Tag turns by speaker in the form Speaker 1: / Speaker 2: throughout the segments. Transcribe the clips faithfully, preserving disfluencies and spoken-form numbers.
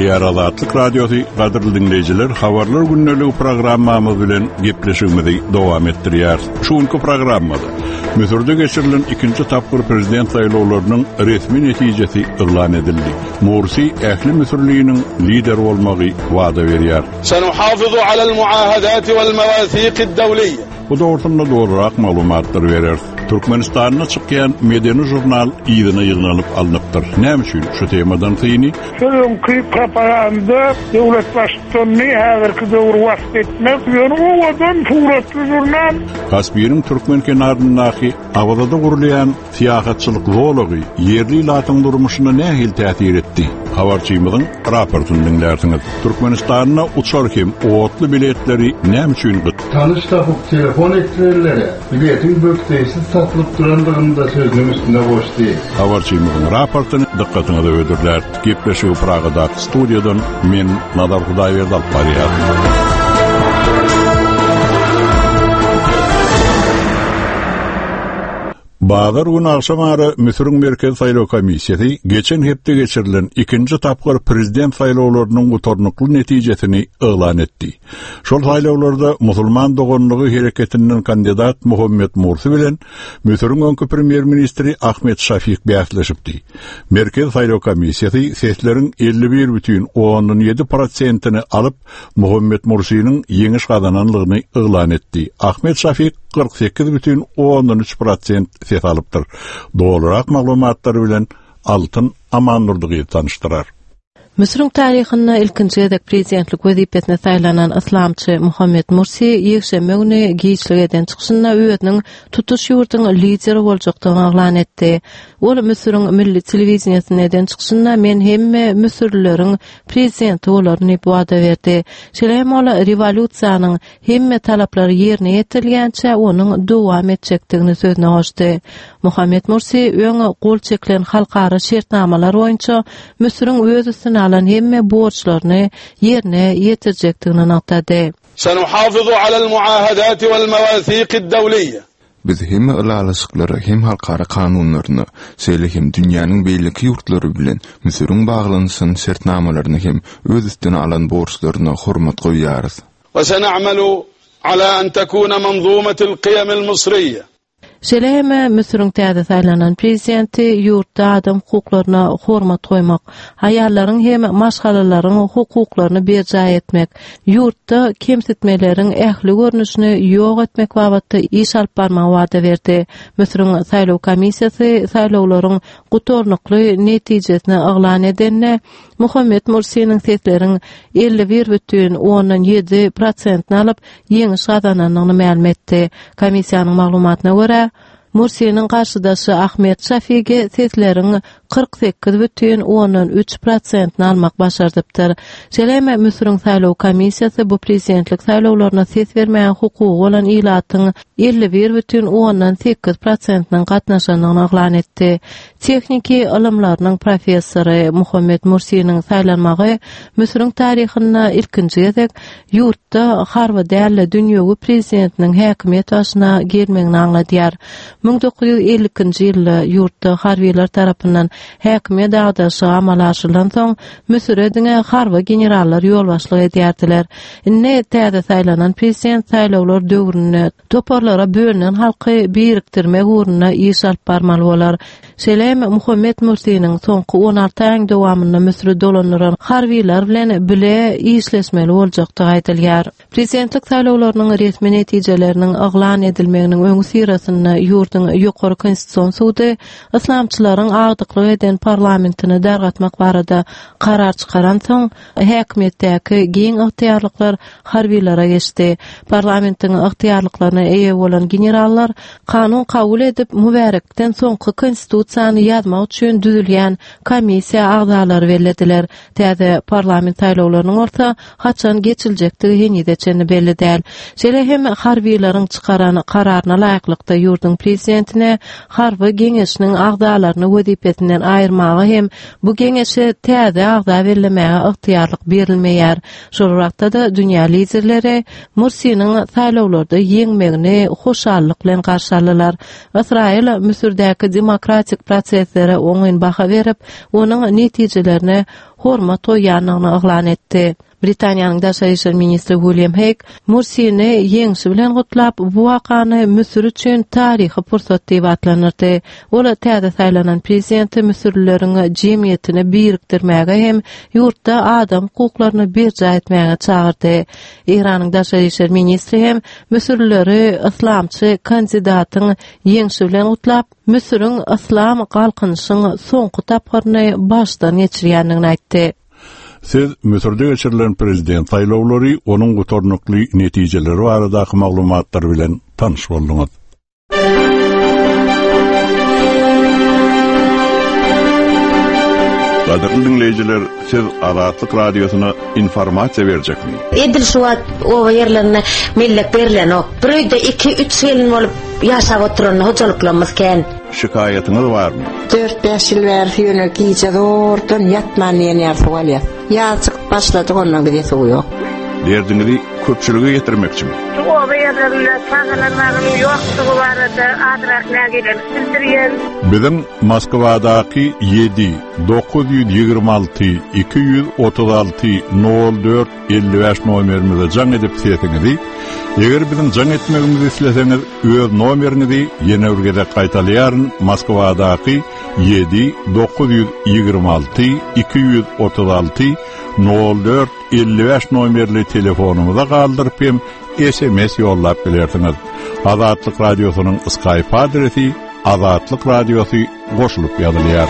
Speaker 1: Diýer Azatlyk Radiosu gaderly dinleýijiler, habarlar günneligi programmamyz bilen gepleşigimizi dowam etdirýär. Şuňky programmada Müsürde geçirilen ikinci tapgır prezident saýlawlarynyň resmi netijesi ýylan edildi. Mursi ähli Müsürliğinin lider bolmagy wada berýär.
Speaker 2: Senuhafizu alal muahadat wal mawathiq ad-dawliyya.
Speaker 1: Bu doğrultuda doğrurak malumatlar verir. Türkmenistan'da çıkan medeni jurnal ýygyna ýygnalyp alınıpdyr. Näme üçin şu temadan syny?
Speaker 3: Şoňky propaganda döwlet başçyny häzirki döwür wagt etmek ýöne o adam suratly jurnal.
Speaker 1: Kaspiyanyň Türkmen kenaryndaky awada gurulýan siýasatçylyk zolagy ýerli ilatyň durmuşyna nähil täsir etdi? Habarçymyzyň raportuny dinlersiňiz. Türkmenistanyň uçar hem owatly biletleri näme üçin
Speaker 4: tanış tapıp telefon ettirerlere biletin bökteýsiz satılıp durandygynda sözüň üstünde boş değil.
Speaker 1: Habarçymyzyň raportuny dikkatyňize öýdürler. Gepleşigi Pragada studiýadan men Nadar Hudaýberdi alyp barýar. Bazar gün akşamary Müsürün Merkez Saýlaw Komissiýasy geçen hepde geçirilen ikinci tapgır prezident saýlawlarynyň gutornukly netijesini ýylan etdi. Şol saýlawlarda musulman dogonlygy hereketinden kandidat Muhammed Mursi bilen Müsürün öňkü premier ministri Ahmet Şafik bäsleşipdi. Merkez Saýlaw Komissiýasy sesleriň elli bir бүтүн on ýedi prosentini alyp Muhammed Mursiýiň ýeňiş gazananlygyny ýylan etdi. Ahmet Şafik kırk sekiz бүтүn on üç prosent ses alypdyr. Doğrurak maglumatlary bilen Altyn Amannurdygy tanıştyrar.
Speaker 5: Müsürün taryhyna ilkinji edek prezidentlik wezipesine saýlanan islamçy Muhammed Mursi ýekşeme güni giýişligeden çykyşynda öýüdiniň tutuş ýurtynyň lideri boljakdygyny ýylan etdi. Ol Müsürün milli telewizionynyň çykyşynda men hemme müsürleriň prezidenti bolarny wada berdi. Şeýle ola rewolýusiýanyň hemme talaplary ýerine ýetilgençe onuň dowam etjekdigini sözüne goşdy. Muhammed Mursi öňe gol çekilen halkara şertnamalar boýunça Müsürün özüsini alan hemme borçlaryny ýerine ýetirjekdigini aňlatdy.
Speaker 2: Senuhafizu alal muahadat wal mawathiq ad-dawliyya.
Speaker 6: Biz hem ulalyşyklary hem halkara kanunlaryny, şeýle hem dünýäniň beýleki ýurtlary bilen Müsürün baglanyşyny şertnamalaryny hem öz üstüne alan borçlaryny hormat goýýarys.
Speaker 2: Ve sen'amalu ala an takuna manzumatul qiyam al-misriyya.
Speaker 5: Şeýle Müsürün täze saýlanan prezidenti ýurtda adam hukuklaryna hormat goýmak, aýallaryň hem maşgalalaryň hukuklaryny berjay etmek, ýurtda kemsitmeleriň ähli görnüşini ýok etmek babatda iş alyp barmak wada berdi. Müsürün saýlaw komissiýasy saýlawlaryň gutornukly netijesini ýylan edenne Muhammed Mursiýiň sesleriň elli bir бүтүn on ýedi prosentini alyp ýeňiş gazananyny ma'lum etdi. Komissiýanyň maglumatyna görä Mursiýiň garşydaşy Ahmet Şafigi sesleriň kırk sekiz бүтүn on üç prosentini almak başardypdyr. Şeýle Müsürün saýlaw komissiýasy bu prezidentlik saýlawlaryna ses bermäň hukugy bolan ilatyň elli bir бүтүn on sekiz prosentiniň gatnaşanyny ýylan etdi. Texniki ilmlarynyň professory Muhammed Mursiýiň saýlanmagy Müsürün taryhyna ilkinji edek ýurtda harwa däli dünýägi prezidentiniň häkimiýet başyna gelmegini aňladýar. ming dokuz ýüz ellikinji ýylda ýurtda harbiýler tarapyndan häkimiýet agdaşy amala aşyrylan soň Müsürediňe harba generallar ýol başlygy edýärdiler. Inne täze saýlanan prezident saýlawlar döwründe toparlara bölünen halky biriktirmek uğruna iş alyp barmaly bolar. Şeýle Muhammed Mursiýiň soňky on alty aýyň dowamynda Müsürde dolanýan harbiýler bilen bile işleşmeli boljakdygy aýdylýar. Prezidentlik saýlawlarynyň resmi netijeleriniň ýylan edilmeginiň öňü sirasyny ýurtyň ýokary konstitusiýon sudy islamçylaryň agdyklyk eden parlamentini dargatmak barada karar çykaran soň häkimetdäki giň ygtyýarlyklar harbiýlere geçdi. Parlamentiň ygtyýarlyklaryna eýe bolan generallar kanun kabul edip mübarekden soňky konstitusiýany ýazmak üçin düzülýän komissiýa agzalary berildiler. Täze parlament saýlawlarynyň orta haçan geçiljekdigi henüdeçeni belli däl. Şeýle hem harbiýleriň çykaran kararyna laýyklykda ýurdun prezidentine harby geňeşiniň agzalaryny wezipesinden aýyrmagy hem bu geňeşe täze agza berilmäge ygtyýarlyk berilmeýär. Şol wagtda da dünýä liderleri Mursiýiň saýlawlarda ýeňmegini hoşallyk bilen garşy aldylar. Israil Müsürdäki demokratik proseslere oňyn baha berip, onuň netijelerini horma toýýanyny oglan etdi. Britaniýanyň Daşary işler ministri William Hague Mursyny ýeňişi bilen gutlap bu wakany Müsür üçin taryhy pursat diýip atlanyrdy. Ola täze saýlanan prezident Müsürleriň jemgyýetini birikdirmäge hem ýurtda adam hukuklaryny berja etmäge çagyrdy. İranyň Daşary işler ministri hem Müsürleri islamçy kandidatyň ýeňişi bilen gutlap Müsürüň islam galkynyşynyň soňky tapgaryny başdan geçirýändigini aýtdy.
Speaker 1: Siz Müsürde geçirilen prezident saýlawlary, onuň gutornukly netijeleri baradaky maglumatlar bilen tanyş bolduňyz. Gaderli dinleyijiler, siz Azatlyk radiosyna informasiýa berjekmi?
Speaker 7: Edil şu wagt o ýerlerine millek berilen o. Bir iki üç ýyl bolup ýaşap oturan hojalyklymyz ken.
Speaker 1: Şikayetyňyz barmy?
Speaker 8: dört beş ýyl bäri ýöne giýje zordan ýatman ýene ýarsawaly. Ýaçyk başlady ondan bir ýesu ýok.
Speaker 1: Derdiňizi köpçüligi ýetirmekçimi?
Speaker 3: O ýerlerinde sagalanmagyň ýokdugy barada adrak nägeden bildirýän.
Speaker 1: Biziň Moskwadaky yedi dokuz yüz ýygrima alty iki yüz otuz alty nol dört elli beş nomerimize jaň edip seýetiňizi, eger biziň jaň etmegimizi isleseňiz, öz nomerinizi ýene urgede gaýtalýaryn. Moskwadaky yedi dokuz yüz ýygrima alty iki yüz otuz alty nol dört elli beş nomerli telefonumuza galdyryp hem S M S ýollap bilersiňiz. Azatlyk radiosynyň Skype adresi Azatlyk radiosu goşulyp ýazylýar.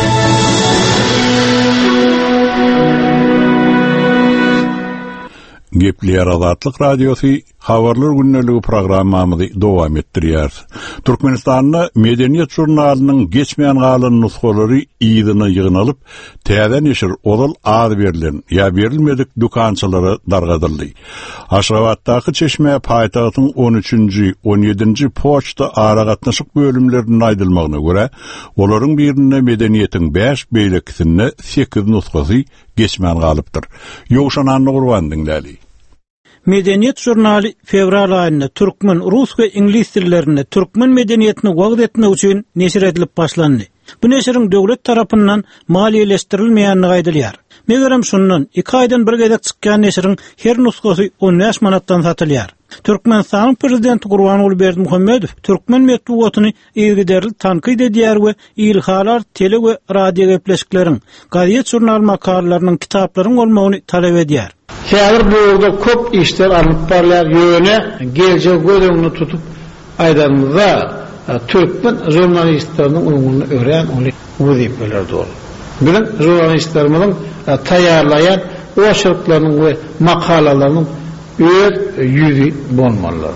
Speaker 1: Gepler Azatlyk radiosu habarlar günneligi programmamyzy dowam etdirýär. Türkmenistanyň Medeniýet jurnalynyň geçmeýän galan nusgalary ýygyny ýygnalyp, täze neşir odal ad berilen ýa berilmedik dukançylary dargadyldy. Aşgabatdaky Çeşme paýtagtynyň on üçünji on ýedinji poçta ara gatnaşyk bölümleriniň aýdylmagyna görä, olaryň birine medeniýetiň beş beýlekisinde sekiz nusgasy geçmeýän galypdyr. Ýogşananyny gurban diňläli.
Speaker 9: Medeniýet jurnaly fevral aýynda türkmen, rus we ingliz dillerinde türkmen medeniýetini wagt etmek üçin neşir edilip başlandy. Bu neşiriň döwlet tarapyndan maliýeleşdirilmeýänligi aýdylýar. Megerem şundan iki aýdan bir gezek çykkan neşiriň her nusgasy on beş manatdan satylýar. Türkmenistanyň prezidenti Gurbanuly Berdimuhammedow türkmen medeniýetini ýergiderli tanqid edýär we ilhalar, tele we radio gepleşikleriň, gaziet jurnal makalalarynyň, kitaplaryň bolmagyny talap edýär.
Speaker 10: Häzir bu ýolda köp işler alyp barlar, ýöne geljek gödüňi tutup aýdanmyzda türkmen jurnalistlarynyň öňüne ören oly wezipler dol. Bilen jurnalistlerimiň taýýarlaýan oşurklaryň we makalalarynyň öz ýüzi bolmaly.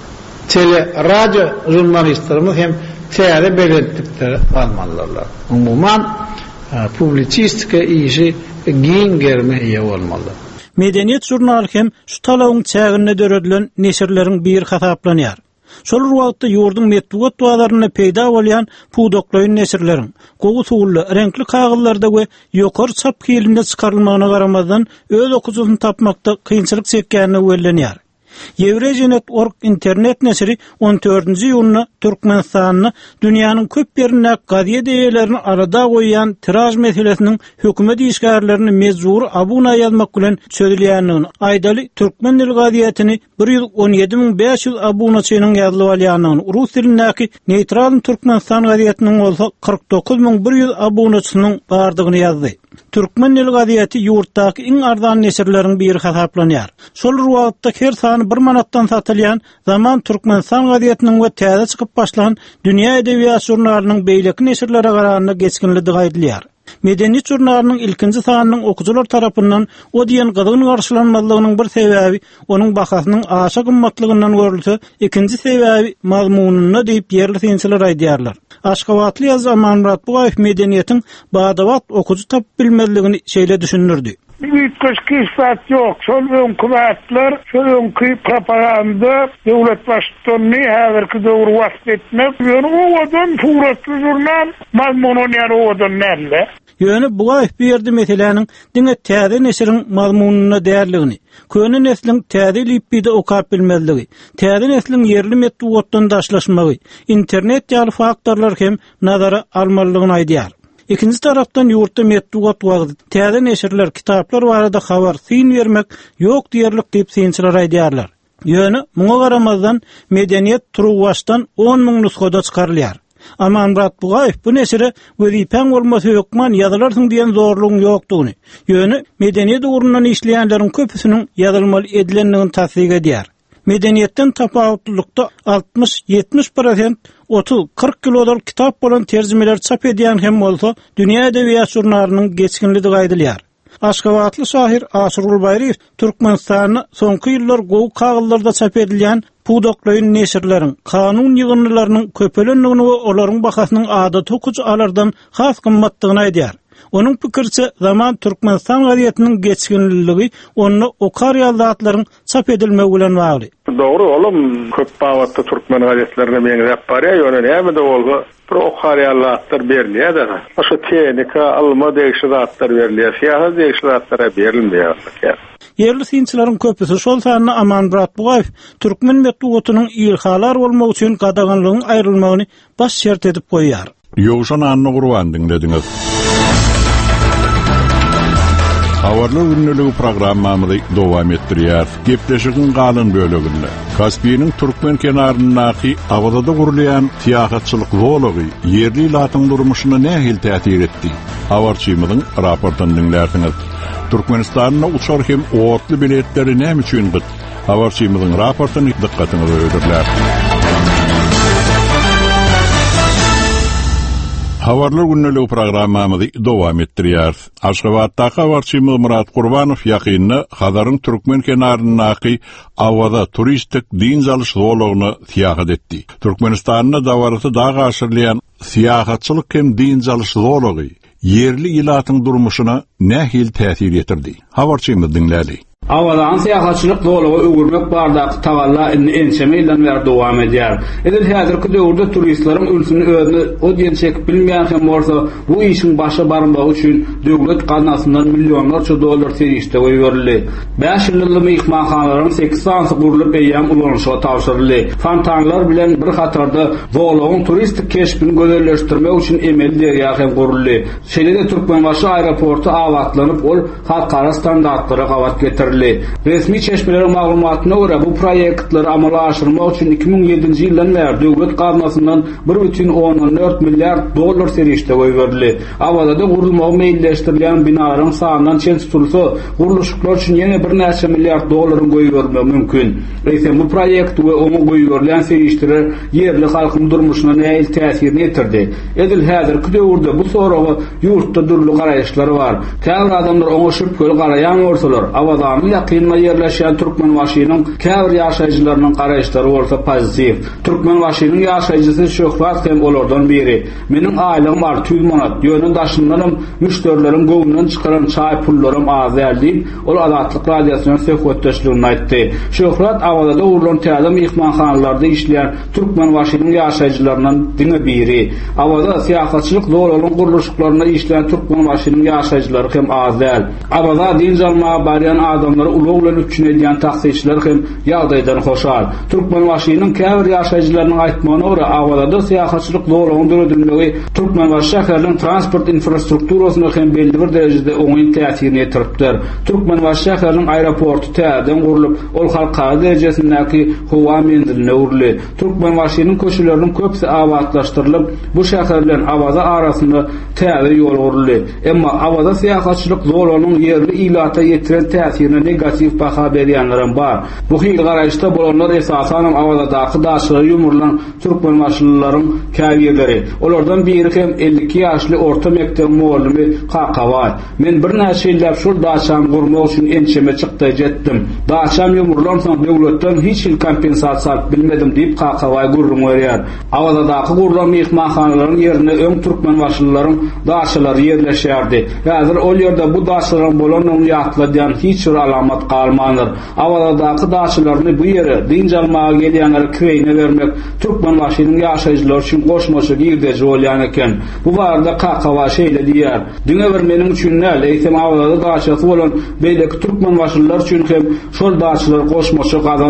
Speaker 10: Tele radio jurnalistlerimiz hem täze belirtdikleri almalylar. Umumyň publisistika işi giň germe ýa bolmaly.
Speaker 9: Medeniýet jurnaly hem şu talawyň çägine döredilen neşirleriň bir hasaplanýar. Şol wagtda ýurdun medeniýet dualaryna peýda bolýan pudoklaýyn neşirleriň gowy suwly, renkli kagyllarda we ýokary çap kilinde çykarylmagyna garamazdan öz okujusyny tapmakda kynçylyk çekýänini wellenýär. Еврейжеnet nokta org internet neşri on dördünji ýylyna Türkmenistanyň dünýäniň köp ýerine gaziet eýelerini arada goýan tiraj meselesiniň hökümet işgärlerini mezur abuna ýazmak bilen çözülýändigini, aýdaly türkmen dil gazietini bir ýüz on ýedi min beş ýüz abunaçynyň ýazylyp alýanyny, rus dilindäki neýtral Türkmenistan gazietiniň bolsa kırk dokuz min bir ýüz abunaçynyň bardygyny ýazdy. Türkmen dil gazieti ýurtdaky iň arzan neşirleriň biri hasaplanýar. Şol wagtda her sany bir manatdan satylýan Zaman Türkmenistan gazietiniň we täze çykyp başlan dünýä edebiýat jurnalynyň beýleki neşirlere garanyna geçkinligi aýdylýar. Medeniýet jurnalynyň ilkinji sanynyň okujular tarapyndan o diýen gyzgyn garşylanmalygynyň bir sebäbi onuň bahasynyň aşa gymmatlygyndan görülse, ikinji sebäbi mazmunyna diýip ýerli synçylar aýdýarlar. Aşgabatly Zaman Murat Bugaýew medeniýetiň badawat okuju tap bilmezligini şeýle düşünürdi.
Speaker 3: Büyük kısmet yok. Şol önkübatlar, şol önkü propaganda, devlet başkanı häzirki döwür wagt etmek. Yani o adam suratly jurnal, mazmunun ýa-da o adam näle?
Speaker 9: Ýöne Bugaýew berdi meseleniň diňe täze neşiriň mazmunyna därligini, köne neslin täze lipide okap bilmezligi, täze neslin ýerli medeniýetden daşlaşmagy, internet ýaly faktorlar hem nazara almalygyny aýdýar. Ikinci tarapdan ýurtda metdugat wagty täze neşirler, kitaplar barada habar syn bermek ýok diýerlik diýip synçylar aýdýarlar. Ýöne muňa garamazdan medeniýet turuwastan on müň nusxada çykarylýar. Aman Murat Bugaýew bu neşire wezipän bolmasy ýokman ýazylarsyň diýen zorlugyň ýokdugyny, ýöne medeniýet ugrundan işleýänleriň köpüsiniň ýazylmaly edilenligini tasdik edýär. Medeniýetden tapawutlykda altmış ýetmiş prosent otuz kırk kilodar kitap bolan terjimeler çap edýän hem bolsa, dünýä edebiýat jurnalynyň geçkinligi gaýdylýar. Aşgabatly şair Aşyrul Bayriýew Türkmenistanyny soňky ýyllar gowy kagyllarda çap edilýän Pudokloýun neşirleriň kanun ýygynylarynyň köpelenligini we olaryň bahasynyň adaty okuj alardan has gymmatlygyny aýdýar. Onun pikirçe zaman Türkmenistan gazetiniň geçkinligi onu okar ýazatlaryň çap edilmegi bilen bagly.
Speaker 11: Dogry oğlum, köp bagatda Türkmen gazetlerine meňzep barýar, ýöne näme de bolsa bir okar ýazatlar berilýär da. Oşo tehnika, alma degişli zatlar berilýär, siýasat degişli zatlara berilmeýär.
Speaker 9: Yerli synçylaryň köpüsi şol sanyny Aman Murat Bugaýew Türkmen metdugatynyň ilhalar bolmak üçin gadaganlygyň aýrylmagyny baş şert edip goýýar.
Speaker 1: Ýogşan anny gurban dinlediňiz. Habarlar günnüligi programmamyzy dowam etdirýär. Gepleşigiň galan böleginde Kaspiýanyň Türkmen kenaryndaky awada gurulýan tiýahatçylyk zowlagy yerli latyň durmuşyna nähil täsir etdi? Habarçymyzyň raportyny dinlersiňiz. Türkmenistanyň uçar hem oğutly biletleri näme üçin gıt? Habarçymyzyň raportyny dikkatiňizi öýdürler. Habarlar günnüligi programmamyzy dowam etdirýär. Aşgabatdaky habarçymyz Murat Gurbanow ýakyny Hazaryň Türkmen kenaryndaky awada turistik dinzalyş zowlagyny tiýahat etdi. Türkmenistanyň dawaraty daga aşyrlayan siýahatçylyk hem dinzalyş zowlagy yerli ilatyň durmuşyna nähil täsir etirdi? Habarçymyz dinlädi.
Speaker 12: Awadan siýahatçylyk zowlagy öwürmek bardak tagalla ençeme ýyldan beri dowam edýär. Edil häzirki döwürde turistlaryň ülsüni özüni odýan çekip bilmeýän hem bolsa, bu işiň başa barmagy üçin döwlet gazanasyndan millionlarça dollar serişde goýurildi. beş ýyllyk mehmanhanalaryň sekiz sansy gurulyp beýan ulanışyga tapşyryldy. Fontanlar bilen bir hatarda zowlagyň turistik keşbini gözelleşdirmek üçin emel derýa hem guruldy. Şeýle-de Türkmenbaşy aeroportu awatlanyp, ol halkara standartlara gawat getirdi. Resmi çeşmelerin maglumatyna görä bu proýektleri amala aşyrmak üçin iki ming ýedinji ýyldan beri döwlet gazanasyndan bir бүтүн on dört milliard dollar serişde goýurildi. Awada gurulmagy meýilleşdirilýän binalaryň sanynyň çen tutulsa, guruluşlar üçin ýene bir näçe milliard dollaryň goýurilmegi mümkin. Eýsem bu proýekt we onu goýurilýän serişleri yerli halkyň durmuşyna näil täsirini etirdi. Edil häzirki döwürde bu soragy ýurtda durly garaýşlar bar. Käbir adamlar oňa şüpkeli garaýan bolsalar, awada ýakynma yerleşen Türkmenbaşynyň käbir ýaşaýjylarynyň garaýşlary bolsa pozitiv. Türkmenbaşynyň ýaşaýjysy şöhrat hem olardan biri. Meniň aýlygym bar tüz manat. Ýöne daşyndanam müşterilerim gowundan çykaran çay pullarym az däldi. Ol adatlyk radiasiýon söhbetdeşligini aýtdy. Şöhrat awada urulan täze mehmanhanalarda işleýän Türkmenbaşynyň ýaşaýjylarynyň diňe biri. Awada siýasatçylyk zowlagyň guruluşlaryna işleýän Türkmenbaşynyň ýaşaýjylary hem az däl. Awada dinjalmaga barýan adamlara ulug bilen üçin edýän taksirçiler hem ýagdaýdan hoşal. Türkmenbaşynyň käbir ýaşaýjylarynyň aýtmagyna görä, awada siýasatçylyk zowlagyň döredilmegi Türkmenbaşy şäheriniň transport infrastrukturasyna hem belli bir derejede oňy täsirini etiripdir. Türkmenbaşy şäheriniň aeroportu täzeden gurulyp, ol halkara derejesindäki howa menziline uruly. Türkmenbaşynyň köşeleriniň köpsi awatlaşdyrylyp, bu şäher bilen awada arasynda täze ýol guruly. Emma awada siýasatçylyk zowlagynyň yerli ilata ýetiren täsirine negativ baha berýänlerim bar. Bu hil garaýşda bolanlar esasan awadaky daşary ýumurlan Türkmenbaşylaryň käbirleri. Olardan biri hem elli iki ýaşly orta mektep muallimi Kakaway. Men bir näçe ýyllap şol daşam gurmak üçin ençeme çykdy jetdim. Daşam ýumurlansaň döwletden hiç il kompensasiýa bilmedim diýip Kakaway gurrun berýär. Awadaky gurulan mehmanhanalaryň ýerine öň Türkmenbaşylaryň daşalary ýerleşýärdi. Häzir ol ýerde bu daşalaryň bolanyň ýatladýan hiç bir alamat kalmanır. Awadaky daşylaryny bu ýere dinjalmaga gelýänler kireyne bermek Türkmenbaşynyň ýaşaýjylary üçin goşmaşy girdeji bolýan eken. Bu barada Kakaway şeýle diýär. Diňe bir meniň üçin näl, eýsem awada daşasy bolan beýleki Türkmenbaşylar üçin hem şol daşylar goşmaşy gazanç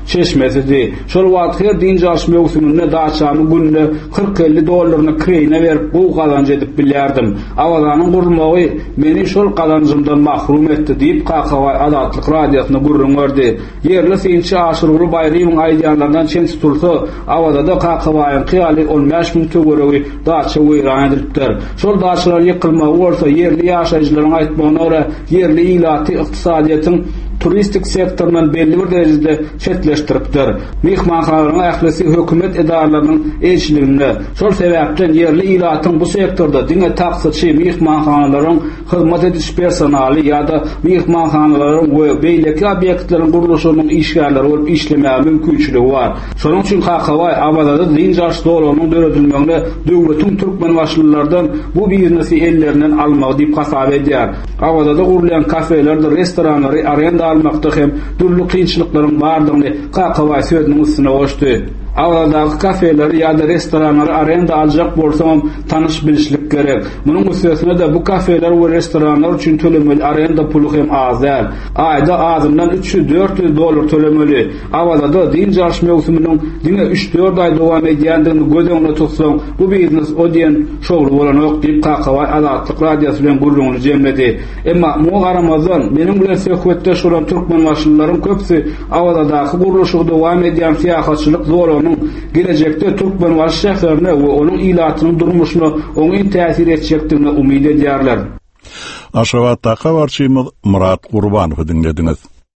Speaker 12: çeşmesidi. Şol wagt her din jarş mewsumynda daşamy günne kırk elli dollaryny kreyine berip bu gazanç edip bilýärdim. Awazanyň gurulmagy meni şol gazancymdan mahrum etdi diýip K K W Adatlyk radiosyna gurrun berdi. Yerli synçy Aşurulu Baýrymyň aýdýanlaryndan çen tutulsa, awazada K K W'yň kyýaly olmaş mün töweregi daça weýran edilipdir. Şol daçalar ýykylmagy bolsa, yerli ýaşaýjylaryň aýtmagyna görä, yerli ilaty ykdysadyýatyň turistik sektorundan belli bir derejede çetleştiripdir. Mehmanxanalaryň ählisi hökümet edaralarynyň elçiliginde. Şol sebäpden yerli ilatyň bu sektorda diňe taksatçy mehmanxanalaryň hyzmat ediş personaly ýa-da mehmanxanalaryň we beýleki obyektleriň guruluşynyň işgärleri bolup işlemäge mümkinçiligi bar. Şonuň üçin K K W Abadada din jarş dolarynyň döredilmegine döwletiň türkmen başlylardan bu biznesi ellerinden almagy diýip hasap edýär. Abadada gurulýan kafelerde, restoranlary arenda almakda hem türlü kynçylyklaryň bardygyny K K W sözüniň üstüne goşdy. Awladaky kafeler ýa-da restoranlary arenda aljak bolsam tanyş bilişlik gerek. Munyň üstüne de bu kafeler we restoranlar üçin tölemeli arenda puly hem azal. Aýda azyndan üç yüz dört yüz dollar tölemeli. Awlada din jarş mewsumynyň diňe üç dört aý dowam edýändigini göz öňüne tutsaň, bu biznes o diýen şogly bolanok diýip K K W Adatlyk radiosy bilen gurrunly jemledi. Emma mu garamazdan meniň bilen söhbetde şolan türkmen başlylaryň köpsi awladaky guruluşy dowam edýän fiýahatçylyk zor gelecekte Türkmen baş şäherine we onuň ilatynyň durmuşyna oňy täsir etjekdigine umyt edýärler.
Speaker 1: Aşgabatda habarçymyz Murat Gurbanowy dinlediňiz.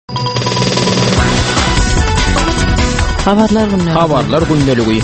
Speaker 5: Habarlar günnäli.
Speaker 13: Habarlar günnäli.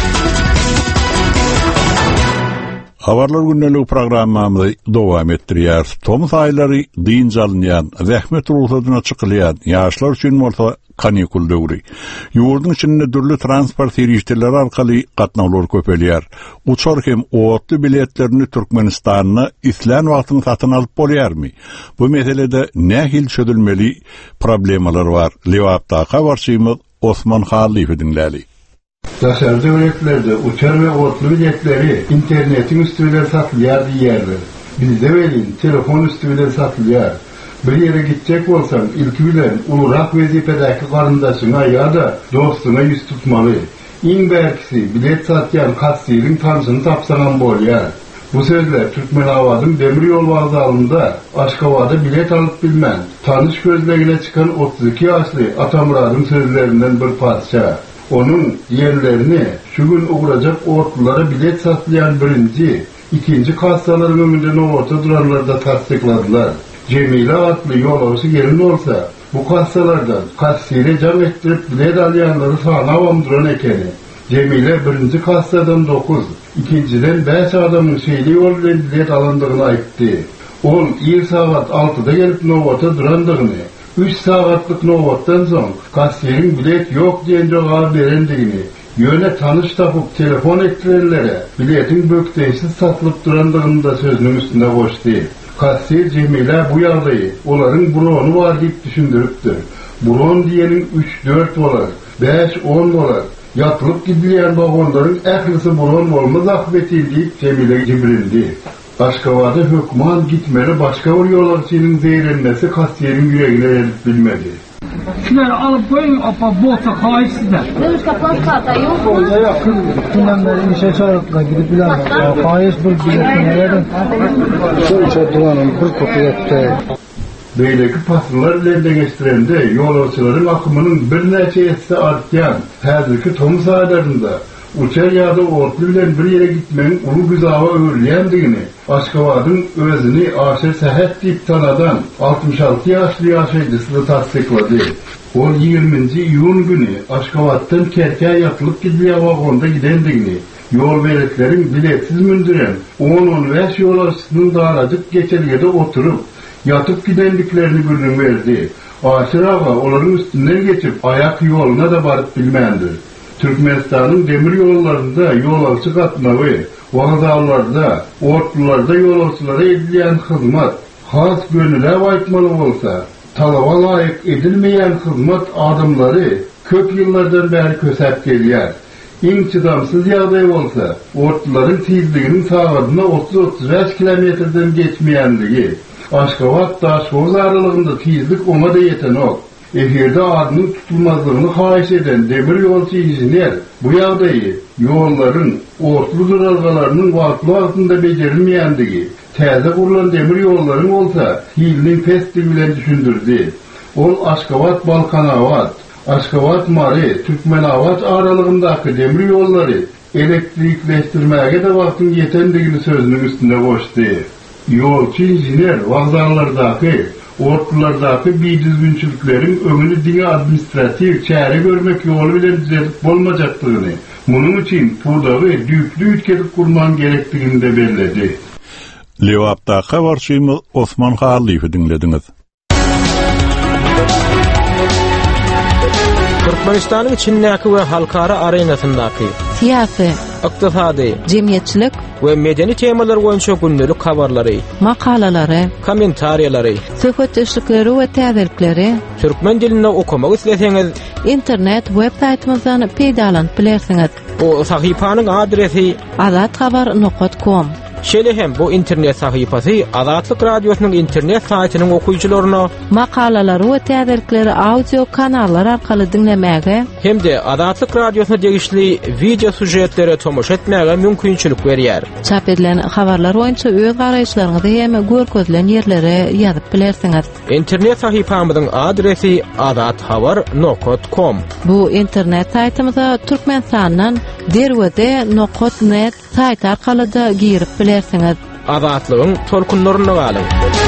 Speaker 1: Habarlar günnäli programmamyzy dowam etdirýär. Tomuz aýlary din jalynýan, zähmet ruhsatyna çykylýan ýaşlar üçin bolsa kanikul döwri. Ýurdun içinde dürli transport serişdirleri arkaly gatnawlar köpelýär. Uçar hem ootly biletlerini Türkmenistanyna islan wagtyny satyn alyp bolýarmy? Bu meselede nähil çözülmeli problemalar bar? Lewapda habarçymyz Osman Haliýew dinläli.
Speaker 4: Daşarjy öýretlerde uçar ve ootly biletleri internetin üstüne satylýar diýerler. Bizde welin telefon üstüne satylýar. Bir yere gitjek bolsaň, ilki bilen ulurak wezipedäki garyndaşyna ýa-da dostuna ýüz tutmaly. Iň bärkisi bilet satýan kassiriň tanşyny tapsaňam bolýar. Bu sözler Türkmen Awadyň demir ýol wagzalynda Aşgabatda bilet alyp bilmän, tanış gözlegine çıkan otuz iki ýaşly Atamurad'ın sözlerinden bir parça. Onun yerlerini şu gün uğrayacak ortulara bilet satlayan birinci, ikinci kassaların önünde orta duranlarda tasdikladılar. Cemile adlı yolcusu gelin olsa, bu kassalardan kassire cam ettirip bilet alayanları sağına avamdıran ekeni. Cemile birinci kassadan dokuz, ikinciden beş adamın şeyli yol bilet alandığını ayıptı. Ol bir saat altıda gelip Novot'a durandığını, üç saatlik Novot'tan son kassirin bilet yok diyen cevap verendiğini, yöne tanış tapıp telefon ettirenlere biletin bökteysiz satılıp durandığını da sözünün üstünde koştu. Kassir Cemile bu yaldayı, onların buronu var deyip düşündürüptür. Buron diyenin üç dört dolar, beş on dolar, yatılıp gidilen vagonların ehlisi buron olmaz akbeti deyip Cemile cibrildi. Aşgabatda hükman gitmeli başka bir yolcusunun zehirlenmesi kassirin yüreğine erip bilmedi.
Speaker 14: Şunları alıp koyun, apa bota kayıp sizler.
Speaker 15: Neymiş kaplan kata yok mu?
Speaker 14: Orada yakın, bütünden beri işe çağırdılar, gidip bilemem. Kayıp bir biletine verin. Şu içe duranın bir kutu yaptı.
Speaker 4: Beyleki pasırlar ilerden geçtirende yolcuların akımının bir neçe etse artyan, hazırki Tomuz aylarında uçar ýa-da ortly bilen bir yere gitmeň ulu güzawa öwürleýändigini, Aşgabatdyň özüni aşer sähet diýip tanadan altmış altı ýaşly ýaşaýjysy tasdiklady. Ol ýygrüminji iýun güni Aşgabatdan Kerkä ýatylyp gidilýän wagonda gidendigini, ýol beretleriň biletsiz mündüren on on beş ýolçysynyň daradyk geçergede oturup yatıp gidendiklerini bildirim berdi. Aşir aga olaryň üstünden geçip ayak ýoluna da baryp bilmändir. Türkmenistan'ın demir yollarında yolcu katnağı, vagdallarda, ortlularda yolculara edilen hizmet, has gönüle aytmalı olsa, talaba layık edilmeyen hizmet adamları köp yıllardan beri kösep gelýär. İň çydamsız ýagdaý olsa, ortluların tezliginin saatine otuz otuz beş kilometreden geçmeýändigi, Aşgabat Daşgoz aralygynda tezlik ona da ýetenok. efirde adynyň tutulmazlygyny haýyş eden demir ýolçy inžener bu ýagdaýy ýollaryň ortly duralgalarynyň wagtly wagtynda bejerilmeýändigi, täze gurulan demir ýollaryň bolsa, hiliniň pestligi bilen düşündirdi. Ol Aşgabat Balkanawat, Aşgabat Mary, Türkmenawat aralygyndaky demir ýollary elektrikleşdirmäge de wagtyň ýetendigini sözüniň üstünde goşdy. Ýolçy inžener wagtlardaky ortlardaky biýdizgünçülikleriň öňüni diňe administrativ çäre görmek ýoly bilen düzelip bolmajakdygyny, munyň üçin pudawy düýklü ütketip kurman gerekdigini de bellädi.
Speaker 1: Lewapda habarçymyz Osman Haliýewi dinlediňiz.
Speaker 13: Türkmenistanyň içindäki we halkara arenasyndaky
Speaker 5: siyasi,
Speaker 13: ykdysady,
Speaker 5: jemgyýetçilik
Speaker 13: we medeni temalar boýunça gündelik habarlary,
Speaker 5: makalalary,
Speaker 13: kommentariýalary,
Speaker 5: söhbet işlikleri we täzelikleri
Speaker 13: türkmen dilinde okumak isleseňiz,
Speaker 5: internet web saýtymyzdan peýdalanyp bilersiňiz.
Speaker 13: O sahypanyň adresi
Speaker 5: azathabar nokta com.
Speaker 13: Şeýle hem bu internet sahypasy Azatlyk radiosynyň internet saýtynyň okuyjylaryna
Speaker 5: makalalary we täzelikleri audio kanallar arkaly dinlemäge
Speaker 13: hemde Azatlyk radiosyna degişli video sujetlere tomoş etmäge mümkinçilik berýär.
Speaker 5: Çap edilen habarlar boýunça öz garaýşlaryňyzy hem görkezlen ýerlere ýazyp bilersiňiz.
Speaker 13: İnternet sahypamyzyň adresi azathabar nokta com.
Speaker 5: Bu internet saýtymyza türkmen sanynyň derwede nokta net saýt arkaly da girip bilersiňiz.
Speaker 13: Azatlygyň tolkunlaryna galyň.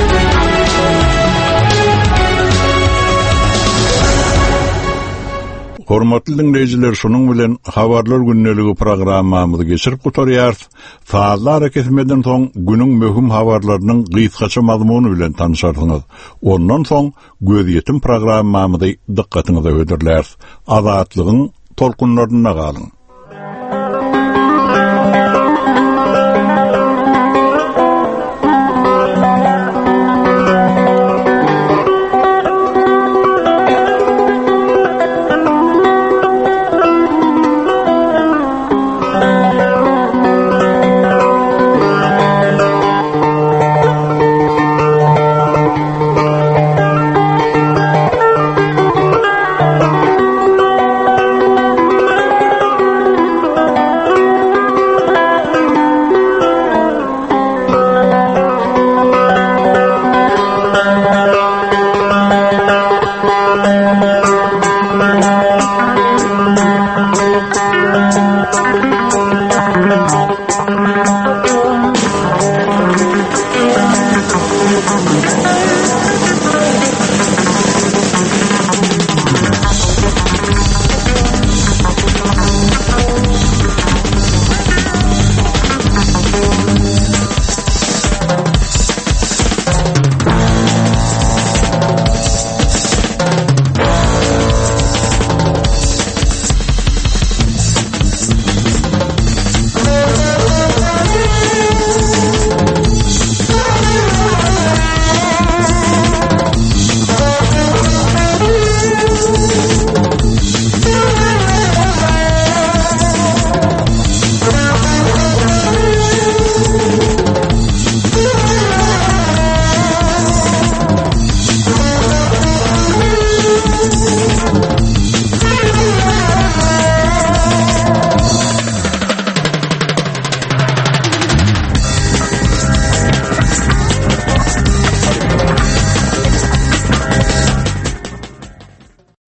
Speaker 1: Hormatly dinleyijiler, şonuň bilen habarlar günneligi programmamyzy geçirip gutarýar. Fazla hareket etmeden soň günüň möhüm habarlarynyň gysgaça mazmuny bilen tanışarsyňyz. Ondan soň göz ýetim programmamyzy dikkatiňize öderler. Azatlygyň tolkunlaryna galyň.
Speaker 16: Thank you.